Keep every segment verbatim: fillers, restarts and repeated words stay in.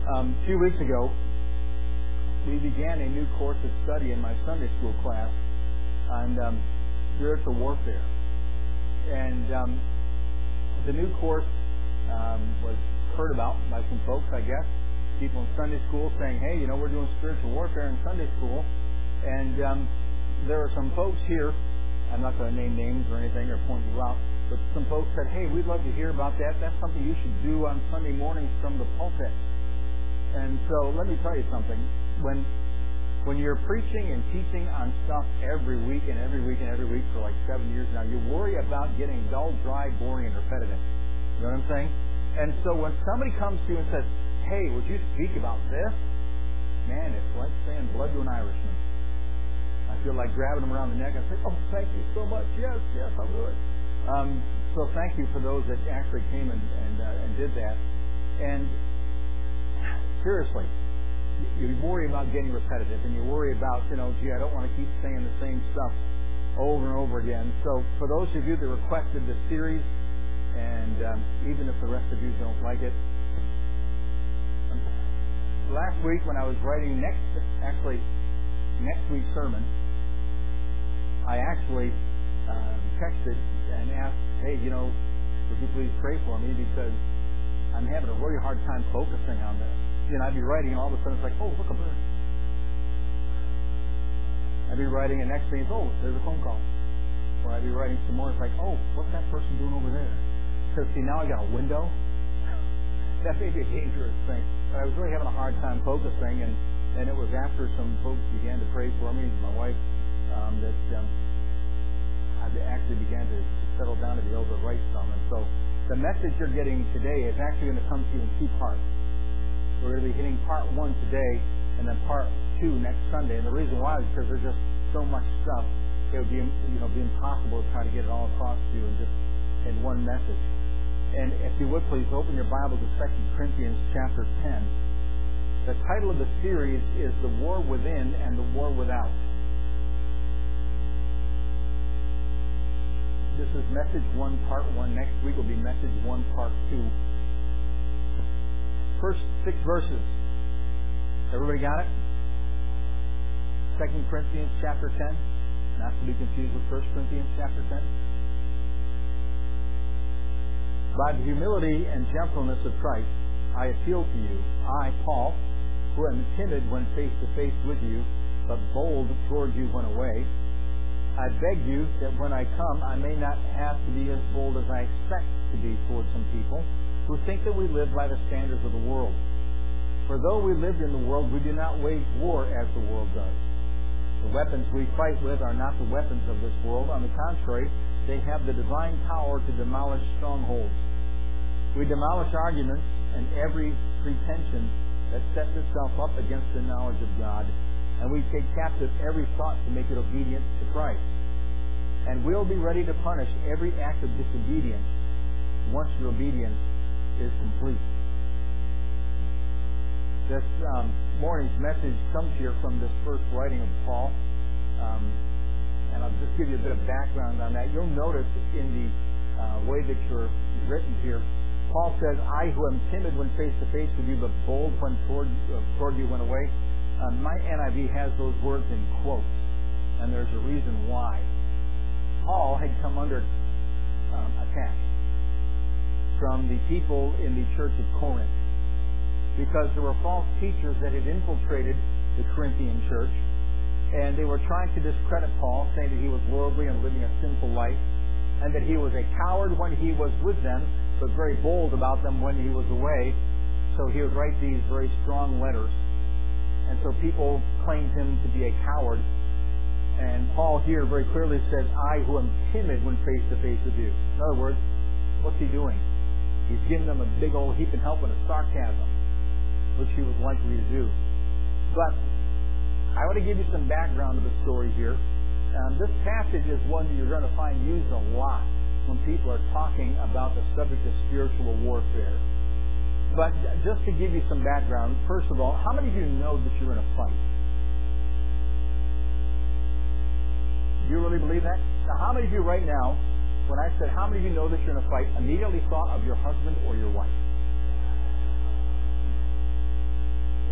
Um, a few weeks ago, we began a new course of study in my Sunday school class on um, spiritual warfare. And um, the new course um, was heard about by some folks, I guess, people in Sunday school saying, hey, you know, we're doing spiritual warfare in Sunday school. And um, there are some folks here, I'm not going to name names or anything or point you out, but some folks said, hey, we'd love to hear about that. That's something you should do on Sunday mornings from the pulpit. And so let me tell you something. When when you're preaching and teaching on stuff every week and every week and every week for like seven years now, you worry about getting dull, dry, boring, and repetitive. You know what I'm saying? And so when somebody comes to you and says, hey, would you speak about this? Man, it's like saying blood to an Irishman. I feel like grabbing them around the neck and saying, oh, thank you so much. Yes, yes, I'll do it. Um, so thank you for those that actually came and, and, uh, and did that. And seriously, you worry about getting repetitive, and you worry about, you know, gee, I don't want to keep saying the same stuff over and over again. So for those of you that requested the series, and um, even if the rest of you don't like it, last week when I was writing next, actually next week's sermon, I actually um, texted and asked, hey, you know, would you please pray for me because I'm having a really hard time focusing on this. You know, I'd be writing, and all of a sudden it's like, oh, look, a bird. I'd be writing, and next thing is, oh, there's a phone call. Or I'd be writing some more, it's like, oh, what's that person doing over there? So, see, now I got a window. That may be a dangerous thing. But I was really having a hard time focusing, and, and it was after some folks began to pray for me, my wife, um, that um, I actually began to, to settle down to be able to write some. And so the message you're getting today is actually going to come to you in two parts. We're going to be hitting part one today and then part two next Sunday. And the reason why is because there's just so much stuff. It would be, you know, be impossible to try to get it all across to you in just in one message. And if you would please open your Bible to Second Corinthians chapter ten. The title of the series is The War Within and the War Without. This is message one, part one. Next week will be message one, part two. First six verses. Everybody got it? Second Corinthians chapter ten. Not to be confused with First Corinthians chapter ten. By the humility and gentleness of Christ, I appeal to you, I, Paul, who am timid when face to face with you, but bold toward you when away. I beg you that when I come, I may not have to be as bold as I expect to be toward some people who think that we live by the standards of the world. For though we live in the world, we do not wage war as the world does. The weapons we fight with are not the weapons of this world. On the contrary, they have the divine power to demolish strongholds. We demolish arguments and every pretension that sets itself up against the knowledge of God, and we take captive every thought to make it obedient to Christ. And we'll be ready to punish every act of disobedience once your obedience is complete. This um, morning's message comes here from this first writing of Paul, um, and I'll just give you a bit of background on that. You'll notice in the uh, way that you're written here, Paul says, I who am timid when face to face with you, but bold when toward, uh, toward you when away. Um, my N I V has those words in quotes, and there's a reason why. Paul had come under um, attack from the people in the church of Corinth because there were false teachers that had infiltrated the Corinthian church, and they were trying to discredit Paul, saying that he was worldly and living a sinful life, and that he was a coward when he was with them, but very bold about them when he was away. So he would write these very strong letters. And so people claimed him to be a coward. And Paul here very clearly says, I who am timid when face to face with you. In other words, what's he doing? He's giving them a big old heaping help and a sarcasm, which he was likely to do. But I want to give you some background to the story here. Um, this passage is one that you're going to find used a lot when people are talking about the subject of spiritual warfare. But just to give you some background, first of all, how many of you know that you're in a fight? Do you really believe that? Now, how many of you right now, when I said how many of you know that you're in a fight, immediately thought of your husband or your wife?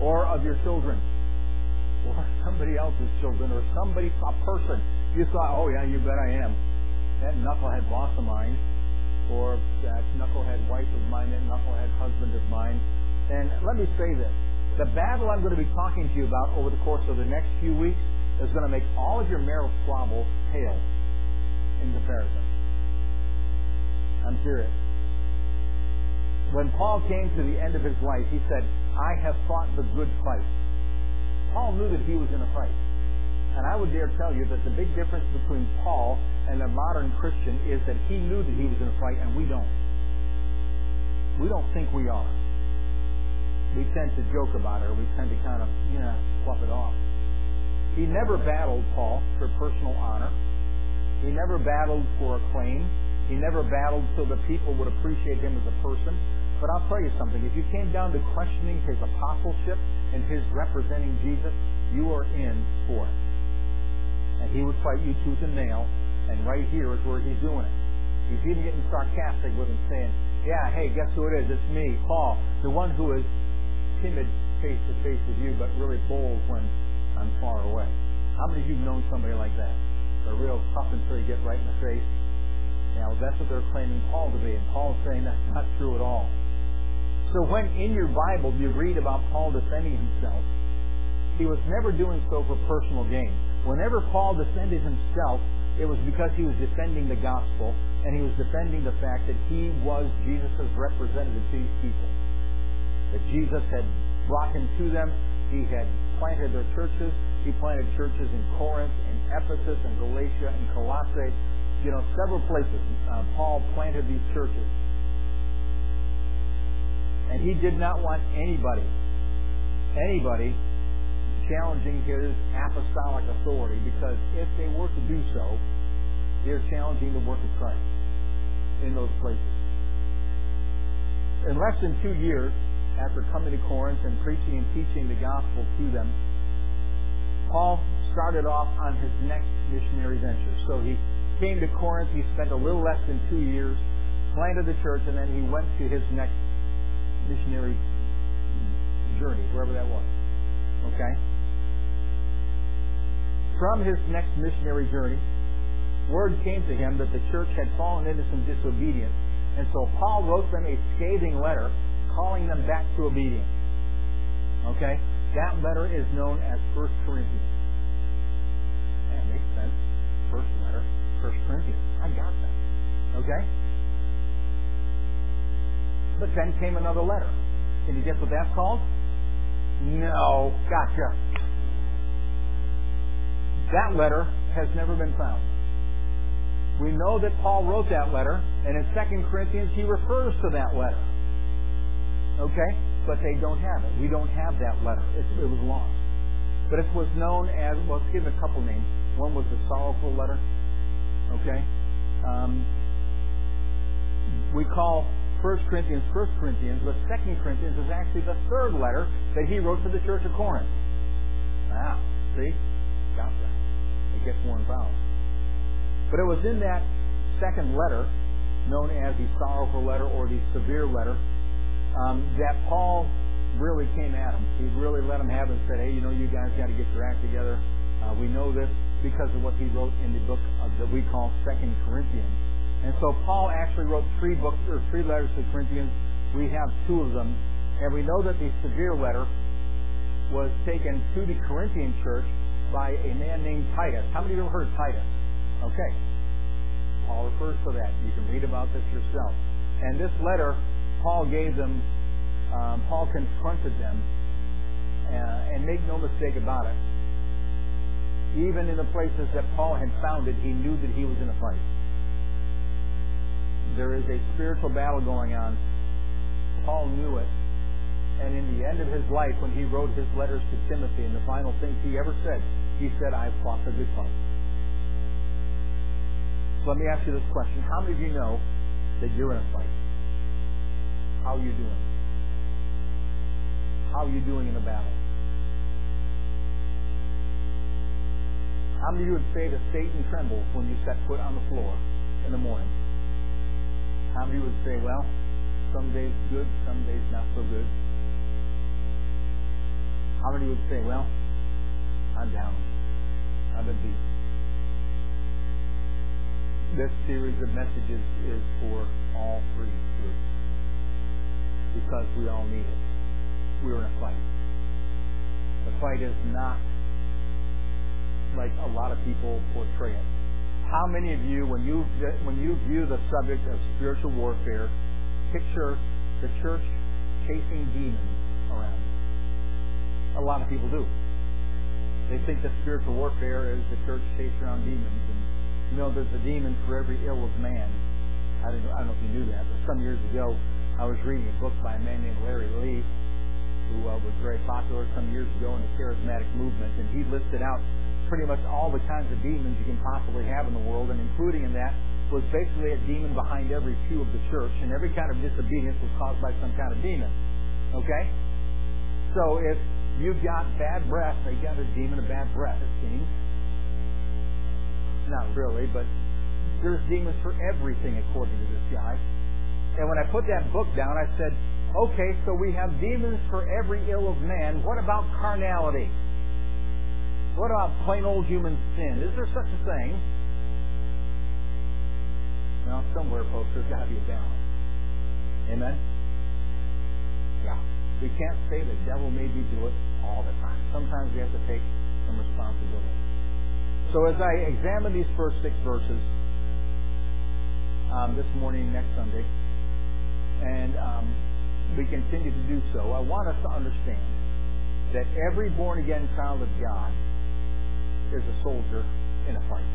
or of your children, or somebody else's children, or somebody, a person. You thought, oh yeah, you bet I am. That knucklehead boss of mine, or that knucklehead wife of mine, that knucklehead husband of mine. And let me say this. The battle I'm going to be talking to you about over the course of the next few weeks is going to make all of your marital squabbles pale in comparison. I'm serious. When Paul came to the end of his life, he said, I have fought the good fight. Paul knew that he was in a fight. And I would dare tell you that the big difference between Paul and the modern Christian is that he knew that he was in a fight and we don't. We don't think we are. We tend to joke about it, or we tend to kind of, you know, fluff it off. He never battled, Paul, for personal honor. He never battled for acclaim. He never battled so that people would appreciate him as a person. But I'll tell you something. If you came down to questioning his apostleship and his representing Jesus, you are in for it. And he would fight you tooth and nail, and right here is where he's doing it. He's even getting sarcastic with him, saying, yeah, hey, guess who it is? It's me, Paul, the one who is timid face-to-face with you, but really bold when I'm far away. How many of you have known somebody like that? They're real tough until you get right in the face. Now, that's what they're claiming Paul to be, and Paul's saying that's not true at all. So when in your Bible you read about Paul defending himself, he was never doing so for personal gain. Whenever Paul defended himself, it was because he was defending the gospel, and he was defending the fact that he was Jesus' representative to these people. That Jesus had brought him to them. He had planted their churches. He planted churches in Corinth, in Ephesus, in Galatia, in Colossae. You know, several places. Uh, Paul planted these churches. And he did not want anybody, anybody challenging his apostolic authority, because if they were to do so, they're challenging the work of Christ in those places. In less than two years, after coming to Corinth and preaching and teaching the gospel to them, Paul started off on his next missionary venture. So he came to Corinth, he spent a little less than two years, planted the church, and then he went to his next missionary journey, wherever that was. Okay? From his next missionary journey, word came to him that the church had fallen into some disobedience, and so Paul wrote them a scathing letter calling them back to obedience. Okay? That letter is known as First Corinthians. That makes sense. First letter, First Corinthians. I got that. Okay? But then came another letter. Can you guess what that's called? No. Gotcha. That letter has never been found. We know that Paul wrote that letter, and in Second Corinthians he refers to that letter. Okay? But they don't have it. We don't have that letter. It, it was lost. But it was known as, well, let's give it a couple names. One was the sorrowful letter. Okay? Um, we call First Corinthians First Corinthians, but Second Corinthians is actually the third letter that he wrote to the church of Corinth. Ah, see? Got that. It gets more involved. But it was in that second letter, known as the sorrowful letter or the severe letter, Um, that Paul really came at him. He really let him have it and said, hey, you know, you guys got to get your act together. Uh, we know this because of what he wrote in the book of, that we call Second Corinthians. And so Paul actually wrote three books or three letters to Corinthians. We have two of them. And we know that the severe letter was taken to the Corinthian church by a man named Titus. How many of you have heard of Titus? Okay. Paul refers to that. You can read about this yourself. And this letter Paul gave them, um, Paul confronted them, uh, and make no mistake about it. Even in the places that Paul had founded, he knew that he was in a fight. There is a spiritual battle going on. Paul knew it. And in the end of his life, when he wrote his letters to Timothy, and the final things he ever said, he said, I've fought the good fight. So let me ask you this question. How many of you know that you're in a fight? How are you doing? How are you doing in the battle? How many of you would say that Satan trembles when you set foot on the floor in the morning? How many of you would say, well, some days good, some days not so good? How many would say, well, I'm down. I've been beat. This series of messages is for all three groups because we all need it. We're in a fight. The fight is not like a lot of people portray it. How many of you, when you when you view the subject of spiritual warfare, picture the church chasing demons around? A lot of people do. They think that spiritual warfare is the church chasing around demons. And you know, there's a demon for every ill of man. I don't, I don't know if you knew that, but some years ago, I was reading a book by a man named Larry Lee, who uh, was very popular some years ago in the charismatic movement, and he listed out pretty much all the kinds of demons you can possibly have in the world, and including in that was basically a demon behind every pew of the church, and every kind of disobedience was caused by some kind of demon. Okay? So if you've got bad breath, they got a demon of bad breath, it seems. Not really, but there's demons for everything according to this guy. And when I put that book down, I said, okay, so we have demons for every ill of man. What about carnality? What about plain old human sin? Is there such a thing? Well, somewhere, folks, there's got to be a balance. Amen? Yeah. We can't say the devil made me do it all the time. Sometimes we have to take some responsibility. So as I examine these first six verses um, this morning, next Sunday, and um, we continue to do so, I want us to understand that every born-again child of God is a soldier in a fight.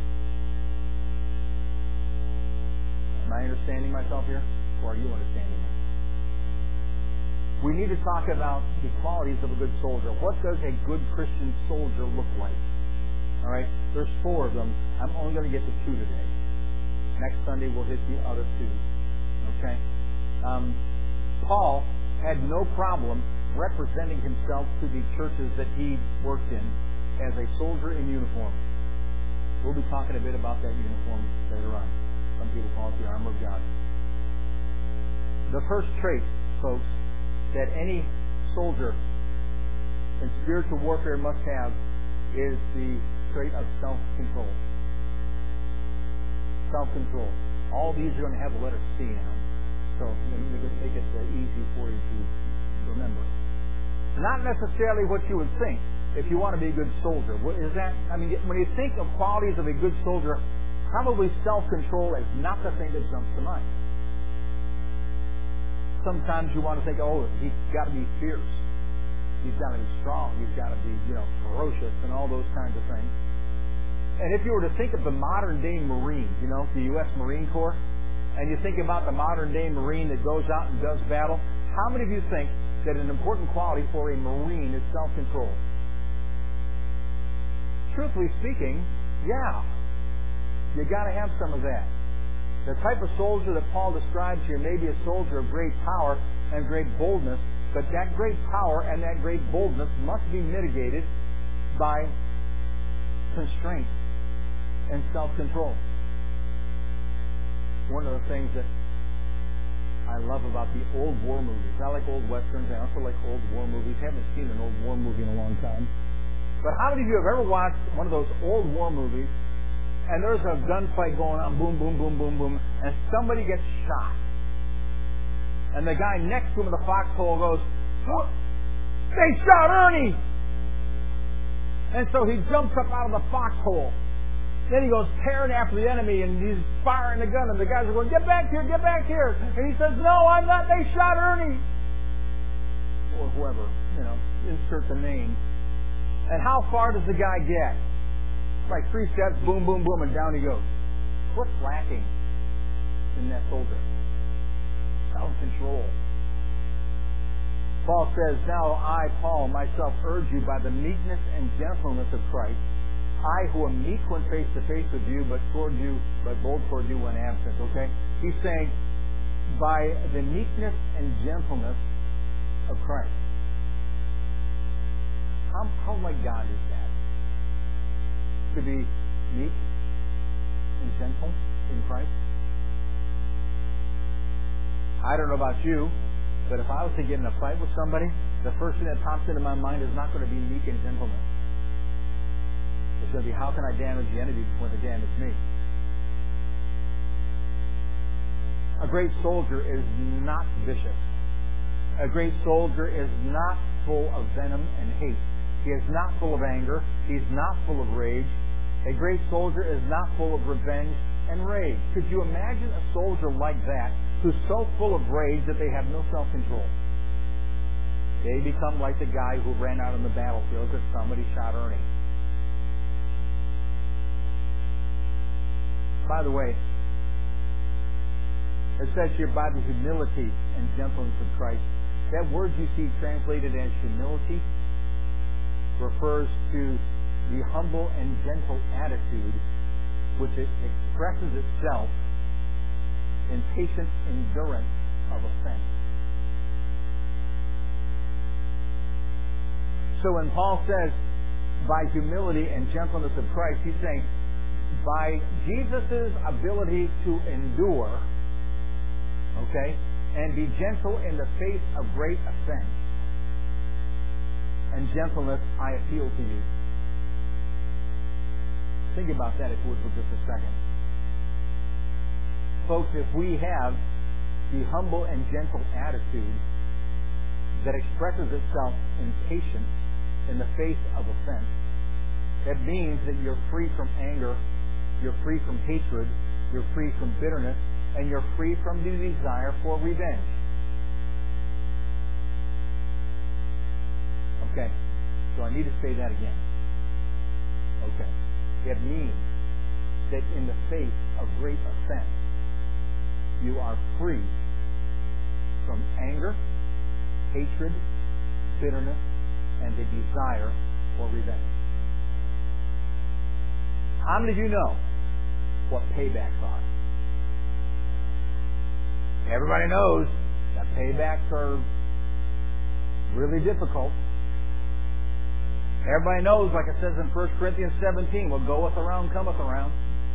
Am I understanding myself here? Or are you understanding me? We need to talk about the qualities of a good soldier. What does a good Christian soldier look like? All right? There's four of them. I'm only going to get to two today. Next Sunday we'll hit the other two. Okay? Um, Paul had no problem representing himself to the churches that he worked in as a soldier in uniform. We'll be talking a bit about that uniform later on. Some people call it the armor of God. The first trait, folks, that any soldier in spiritual warfare must have is the trait of self-control. Self-control. All these are going to have the letter C in them. So make it uh, easy for you to remember. Not necessarily what you would think if you want to be a good soldier. What is that? I mean, when you think of qualities of a good soldier, probably self-control is not the thing that jumps to mind. Sometimes you want to think, oh, he's got to be fierce. He's got to be strong. He's got to be, you know, ferocious and all those kinds of things. And if you were to think of the modern-day Marine, you know, the U S Marine Corps, and you think about the modern-day Marine that goes out and does battle, how many of you think that an important quality for a Marine is self-control? Truthfully speaking, yeah. You got to have some of that. The type of soldier that Paul describes here may be a soldier of great power and great boldness, but that great power and that great boldness must be mitigated by constraint and self-control. One of the things that I love about the old war movies. I like old westerns. I also like old war movies. I haven't seen an old war movie in a long time. But how many of you have ever watched one of those old war movies and there's a gunfight going on, boom, boom, boom, boom, boom, and somebody gets shot. And the guy next to him in the foxhole goes, they shot Ernie! And so he jumps up out of the foxhole. Then he goes tearing after the enemy and he's firing the gun and the guys are going, get back here, get back here. And he says, no, I'm not, they shot Ernie. Or whoever, you know, insert the name. And how far does the guy get? Like three steps, boom, boom, boom, and down he goes. What's lacking in that soldier? Self-control. Paul says, now I, Paul, myself urge you by the meekness and gentleness of Christ, I who am meek when face to face with you, but toward you, but bold toward you when absent. Okay? He's saying, by the meekness and gentleness of Christ. How, how like God is that? To be meek and gentle in Christ? I don't know about you, but if I was to get in a fight with somebody, the first thing that pops into my mind is not going to be meek and gentleness. It's going to be, how can I damage the enemy before they damage me? A great soldier is not vicious. A great soldier is not full of venom and hate. He is not full of anger. He's not full of rage. A great soldier is not full of revenge and rage. Could you imagine a soldier like that who's so full of rage that they have no self-control? They become like the guy who ran out on the battlefield because somebody shot Ernie. By the way, it says here, by the humility and gentleness of Christ. That word you see translated as humility refers to the humble and gentle attitude which it expresses itself in patient endurance of offense. So when Paul says, by humility and gentleness of Christ, he's saying, by Jesus' ability to endure, okay, and be gentle in the face of great offense and gentleness, I appeal to you. Think about that, if you would, for just a second. Folks, if we have the humble and gentle attitude that expresses itself in patience in the face of offense, that means that you're free from anger, you're free from hatred, you're free from bitterness, and you're free from the desire for revenge. Okay, so I need to say that again. Okay. It means that in the face of great offense, you are free from anger, hatred, bitterness, and the desire for revenge. How many of you know what paybacks are? Everybody knows that paybacks are really difficult. Everybody knows, like it says in First Corinthians seventeen, what goeth around cometh around.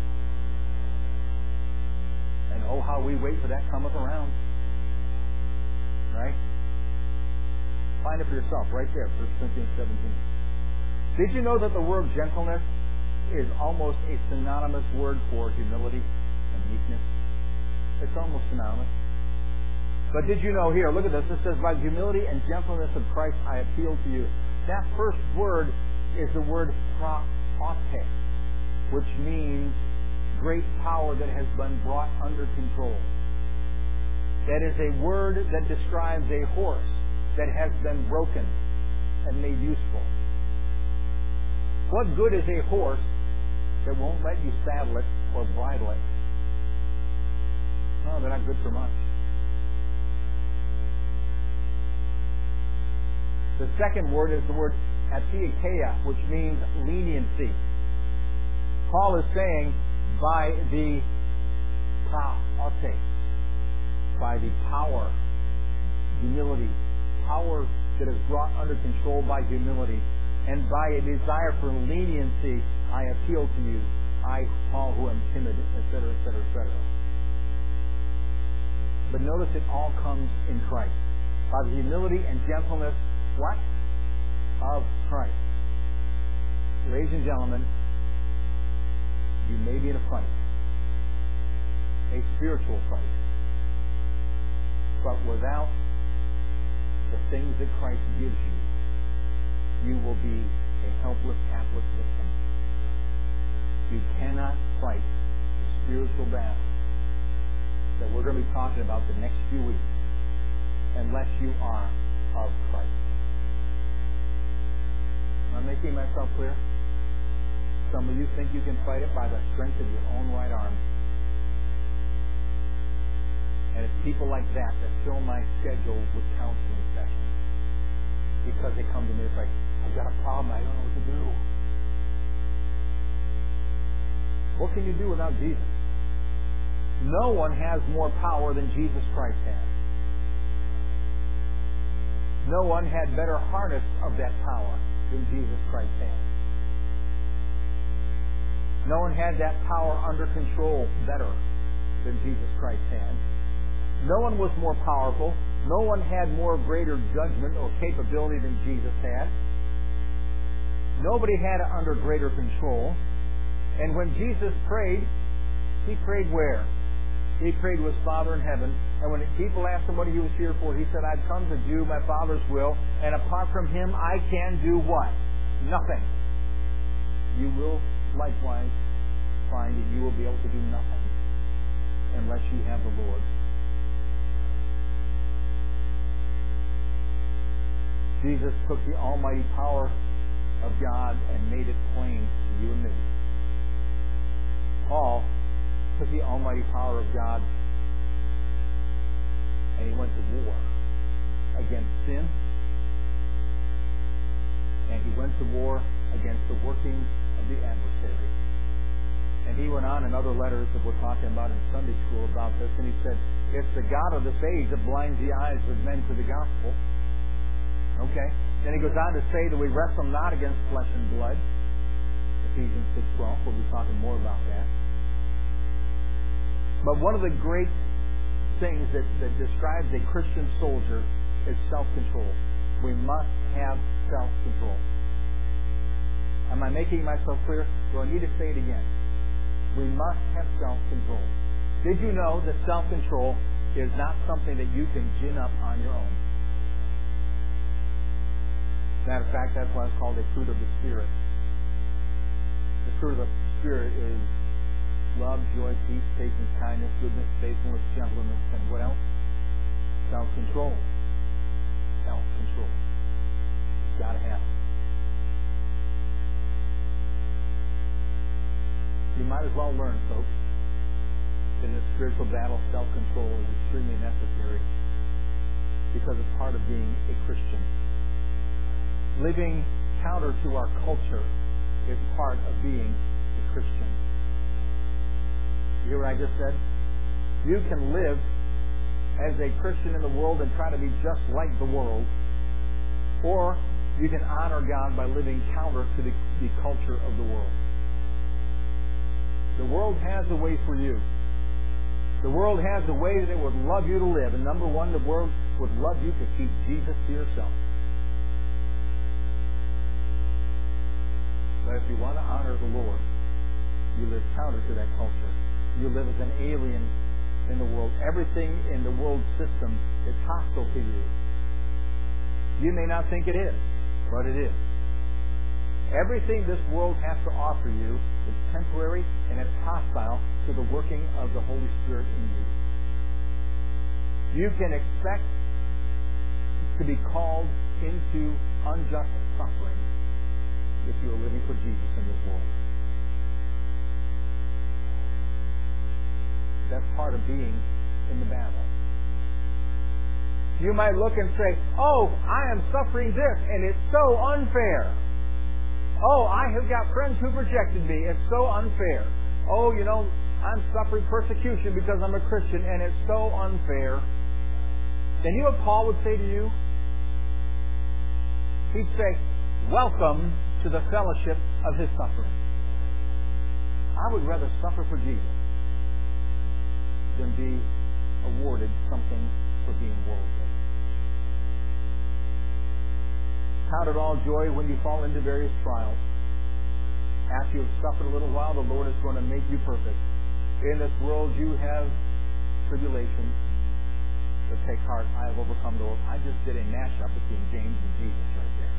And oh, how we wait for that cometh around. Right? Find it for yourself right there, First Corinthians seventeen. Did you know that the word gentleness is almost a synonymous word for humility and meekness? It's almost synonymous. But did you know here, look at this, it says, by humility and gentleness of Christ I appeal to you. That first word is the word praote, which means great power that has been brought under control. That is a word that describes a horse that has been broken and made useful. What good is a horse that won't let you saddle it or bridle it? No, they're not good for much. The second word is the word atheikeia, which means leniency. Paul is saying, by the praote, by the power, humility, power that is brought under control by humility, and by a desire for leniency, I appeal to you, I, Paul, who am timid, et cetera, et cetera, et cetera. But notice it all comes in Christ. By the humility and gentleness, what? Of Christ. Ladies and gentlemen, you may be in a fight, a spiritual fight, but without the things that Christ gives you, you will be a helpless, hapless victim. You cannot fight the spiritual battle that we're going to be talking about the next few weeks unless you are of Christ. Am I making myself clear? Some of you think you can fight it by the strength of your own right arm. And it's people like that that fill my schedule with counseling sessions. Because they come to me, it's like, I've got a problem, I don't know what to do. What can you do without Jesus? No one has more power than Jesus Christ has. No one had better harness of that power than Jesus Christ had. No one had that power under control better than Jesus Christ had. No one was more powerful. No one had more greater judgment or capability than Jesus had. Nobody had it under greater control. And when Jesus prayed, He prayed where? He prayed to His Father in heaven. And when people asked Him what He was here for, He said, I've come to do my Father's will, and apart from Him, I can do what? Nothing. You will likewise find that you will be able to do nothing unless you have the Lord. Jesus took the almighty power of God and made it plain to you and me. Paul took the almighty power of God and he went to war against sin, and he went to war against the workings of the adversary. And he went on in other letters that we're talking about in Sunday school about this, and he said, it's the God of this age that blinds the eyes of men to the gospel. Okay? Then he goes on to say that we wrestle not against flesh and blood. Ephesians six twelve, we'll be talking more about that. But one of the great things that, that describes a Christian soldier is self-control. We must have self-control. Am I making myself clear? Do I need to say it again? We must have self-control. Did you know that self-control is not something that you can gin up on your own? Matter of fact, that's why it's called a fruit of the Spirit. The fruit of the Spirit is love, joy, peace, patience, kindness, goodness, faithfulness, gentleness, and what else? Self-control. Self-control. You've got to have it. You might as well learn, folks, that in a spiritual battle, self-control is extremely necessary because it's part of being a Christian. Living counter to our culture is part of being a Christian. You hear what I just said? You can live as a Christian in the world and try to be just like the world, or you can honor God by living counter to the, the culture of the world. The world has a way for you. The world has a way that it would love you to live. And number one, the world would love you to keep Jesus to yourself. But if you want to honor the Lord, you live counter to that culture. You live as an alien in the world. Everything in the world system is hostile to you. You may not think it is, but it is. Everything this world has to offer you is temporary and it's hostile to the working of the Holy Spirit in you. You can expect to be called into unjust suffering if you are living for Jesus in this world. That's part of being in the battle. You might look and say, oh, I am suffering this, and it's so unfair. Oh, I have got friends who've rejected me. It's so unfair. Oh, you know, I'm suffering persecution because I'm a Christian, and it's so unfair. Then you know what Paul would say to you? He'd say, welcome to the fellowship of His suffering. I would rather suffer for Jesus than be awarded something for being worldly. Count it all joy when you fall into various trials. After you have suffered a little while, the Lord is going to make you perfect. In this world you have tribulation, but take heart, I have overcome the world. I just did a mashup between James and Jesus right there.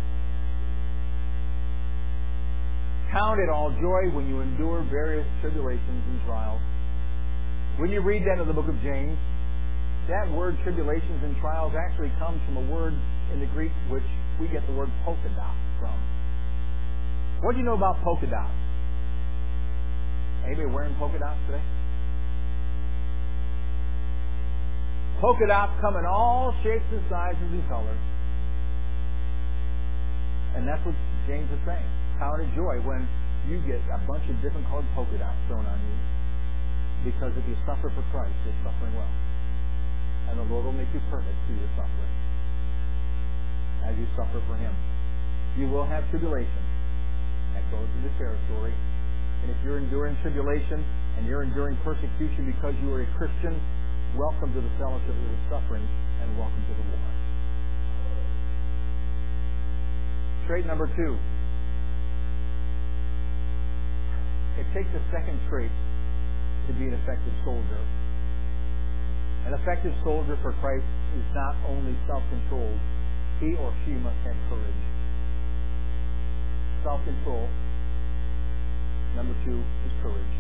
Count it all joy when you endure various tribulations and trials. When you read that in the book of James, that word tribulations and trials actually comes from a word in the Greek which we get the word polka dot from. What do you know about polka dots? Anybody wearing polka dots today? Polka dots come in all shapes and sizes and colors. And that's what James is saying. Count it joy when you get a bunch of different colored polka dots thrown on you. Because if you suffer for Christ, you're suffering well. And the Lord will make you perfect through your suffering as you suffer for Him. You will have tribulation. That goes into territory. And if you're enduring tribulation and you're enduring persecution because you are a Christian, welcome to the fellowship of the suffering, and welcome to the war. Trait number two. It takes a second trait to be an effective soldier. An effective soldier for Christ is not only self-controlled, he or she must have courage. Self-control. Number two is courage.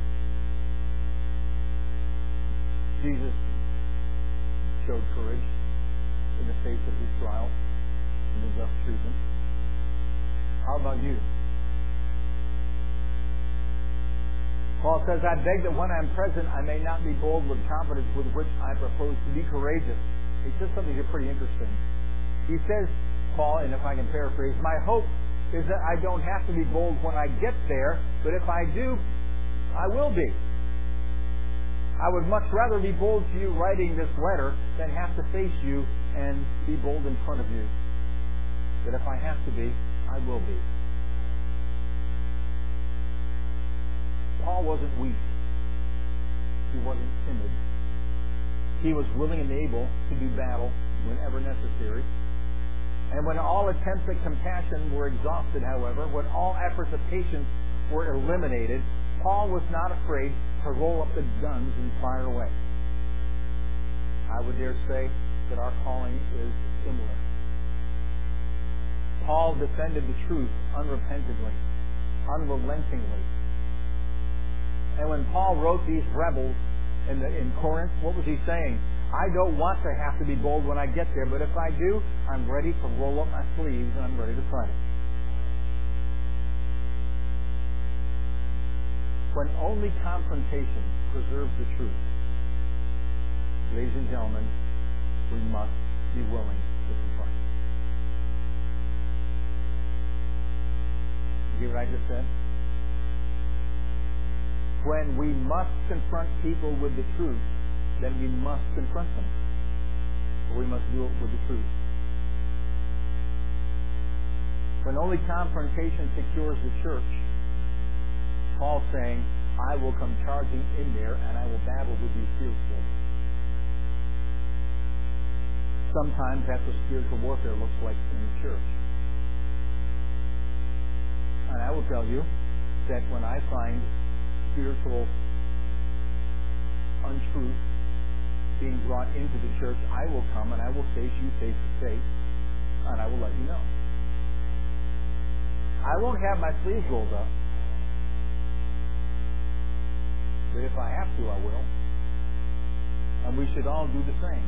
Jesus showed courage in the face of his trial and his rough treatment. How about you? Paul says, I beg that when I am present, I may not be bold with confidence with which I propose to be courageous. He says something here pretty interesting. He says, Paul, and if I can paraphrase, my hope is that I don't have to be bold when I get there, but if I do, I will be. I would much rather be bold to you writing this letter than have to face you and be bold in front of you. But if I have to be, I will be. Paul wasn't weak. He wasn't timid. He was willing and able to do battle whenever necessary. And when all attempts at compassion were exhausted, however, when all efforts of patience were eliminated, Paul was not afraid to roll up the guns and fire away. I would dare say that our calling is similar. Paul defended the truth unrepentantly, unrelentingly. And when Paul wrote these rebels in, the, in Corinth, what was he saying? I don't want to have to be bold when I get there, but if I do, I'm ready to roll up my sleeves and I'm ready to fight. When only confrontation preserves the truth, ladies and gentlemen, we must be willing to confront. You hear what I just said? When we must confront people with the truth, then we must confront them. Or we must do it with the truth. When only confrontation secures the church, Paul's saying, I will come charging in there and I will battle with you fiercely. Sometimes that's what spiritual warfare looks like in the church. And I will tell you that when I find spiritual untruth being brought into the church, I will come and I will face you face to face and I will let you know. I won't have my sleeves rolled up, but if I have to, I will. And we should all do the same.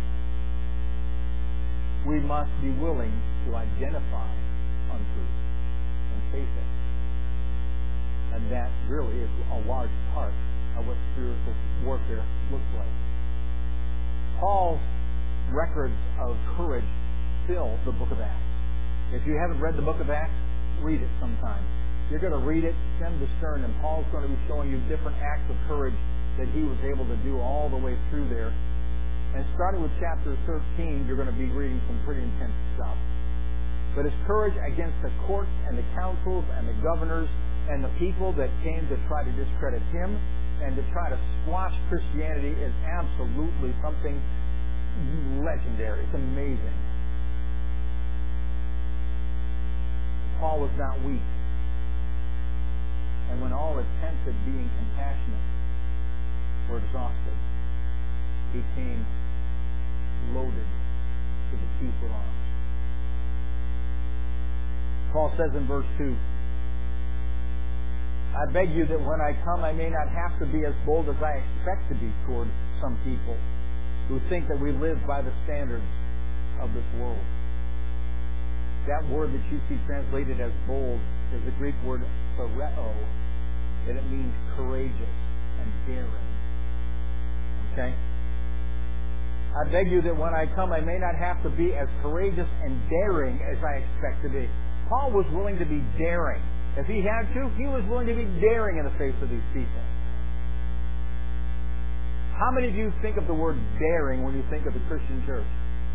We must be willing to identify untruth and face it. And that really is a large part of what spiritual warfare looks like. Paul's records of courage fill the book of Acts. If you haven't read the book of Acts, read it sometime. You're going to read it stem to stern, and Paul's going to be showing you different acts of courage that he was able to do all the way through there. And starting with chapter thirteen, you're going to be reading some pretty intense stuff. But his courage against the courts and the councils and the governors and the people that came to try to discredit him and to try to squash Christianity is absolutely something legendary. It's amazing. Paul was not weak. And when all attempts at being compassionate were exhausted, he came loaded to the teeth with arms. Paul says in verse two, I beg you that when I come, I may not have to be as bold as I expect to be toward some people who think that we live by the standards of this world. That word that you see translated as bold is the Greek word phoreo, and it means courageous and daring. Okay? I beg you that when I come, I may not have to be as courageous and daring as I expect to be. Paul was willing to be daring. If he had to, he was willing to be daring in the face of these people. How many of you think of the word daring when you think of the Christian church?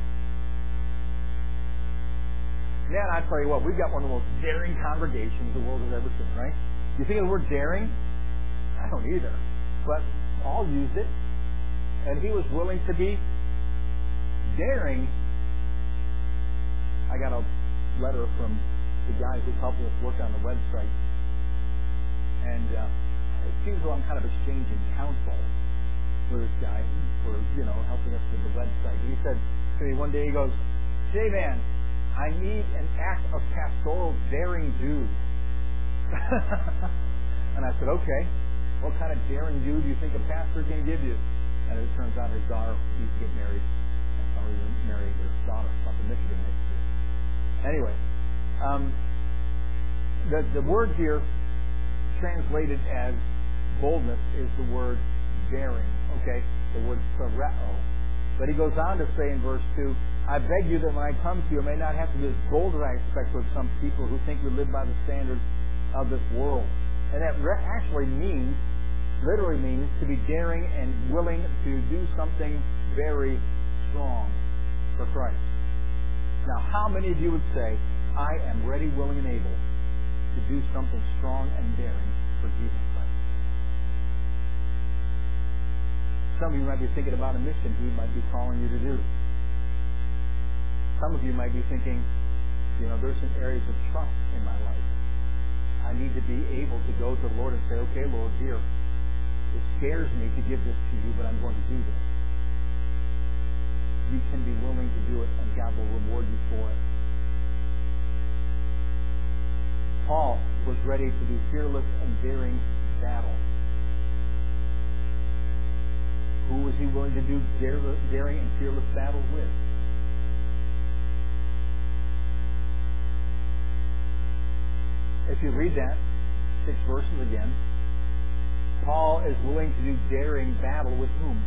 Man, I tell you what, we've got one of the most daring congregations the world has ever seen, right? You think of the word daring? I don't either. But Paul used it. And he was willing to be daring. I got a letter from the guys who helped us work on the website. And uh, it seems like I'm kind of exchanging counsel with this guy for, you know, helping us with the website. He said to me one day, he goes, "Jay, man, I need an act of pastoral daring do." And I said, "Okay, what kind of daring do do you think a pastor can give you?" And it turns out his daughter needs to get married. Or even marrying their daughter up in Michigan next year. Anyway, um, the the word here translated as boldness is the word daring. Okay, the word pareo. But he goes on to say in verse two, "I beg you that when I come to you, I may not have to be as bold as I expect with some people who think we live by the standards of this world." And that re- actually means, literally means, to be daring and willing to do something very strong for Christ. Now, how many of you would say, "I am ready, willing, and able to do something strong and daring for Jesus Christ"? Some of you might be thinking about a mission He might be calling you to do. Some of you might be thinking, you know, there's some areas of trust in my life. I need to be able to go to the Lord and say, "Okay, Lord, here, it scares me to give this to you, but I'm going to do this." You can be willing to do it, and God will reward you for it. Paul was ready to do fearless and daring battle. Who was he willing to do daring and fearless battle with? If you read that, six verses again, Paul is willing to do daring battle with whom?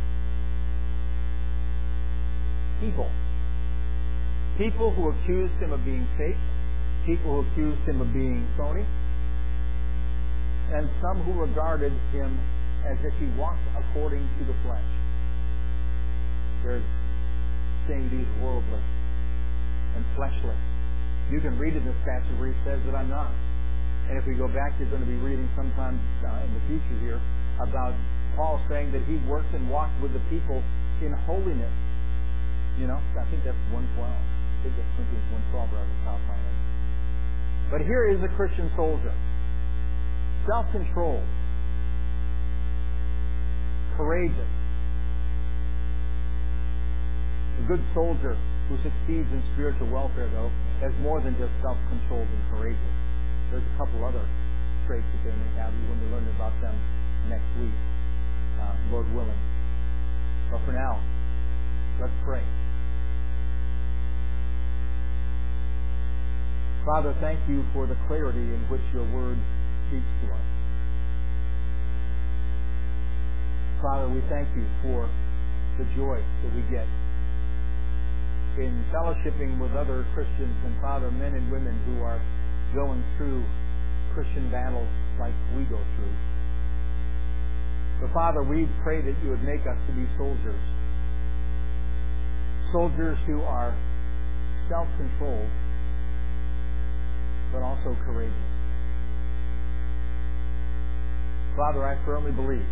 People. People who accused him of being fake, people who accused him of being phony, and some who regarded him as if he walked according to the flesh. They're saying he's worldly and fleshly. You can read in this passage where he says that I'm not. And if we go back, you're going to be reading sometime uh, in the future here about Paul saying that he worked and walked with the people in holiness. You know, I think that's one twelve. I think that's Corinthians one twelve right off the top of my head. But here is a Christian soldier. Self-controlled. Courageous. A good soldier who succeeds in spiritual welfare, though, has more than just self-controlled and courageous. There's a couple other traits that they may have. You're going to be learning about them next week, uh, Lord willing. But for now, let's pray. Father, thank you for the clarity in which your word speaks to us. Father, we thank you for the joy that we get in fellowshipping with other Christians and, Father, men and women who are going through Christian battles like we go through. So, Father, we pray that you would make us to be soldiers. Soldiers who are self-controlled, but also courageous. Father, I firmly believe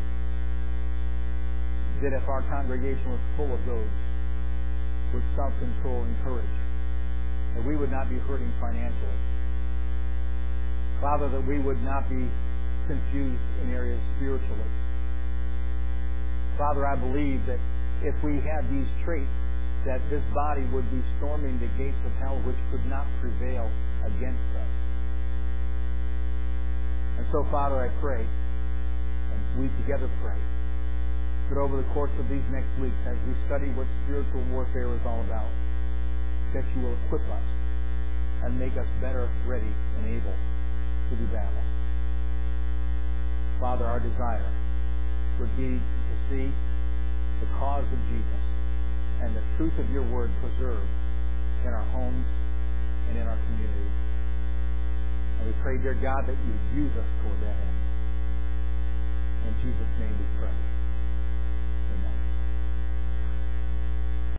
that if our congregation was full of those with self-control and courage, that we would not be hurting financially. Father, that we would not be confused in areas spiritually. Father, I believe that if we had these traits, that this body would be storming the gates of hell, which could not prevail against us. And so, Father, I pray, and we together pray, that over the course of these next weeks, as we study what spiritual warfare is all about, that you will equip us and make us better ready and able to do battle. Father, our desire would be to see the cause of Jesus and the truth of your word preserved in our homes and in our communities. And we pray, dear God, that you use us toward that end. In Jesus' name we pray.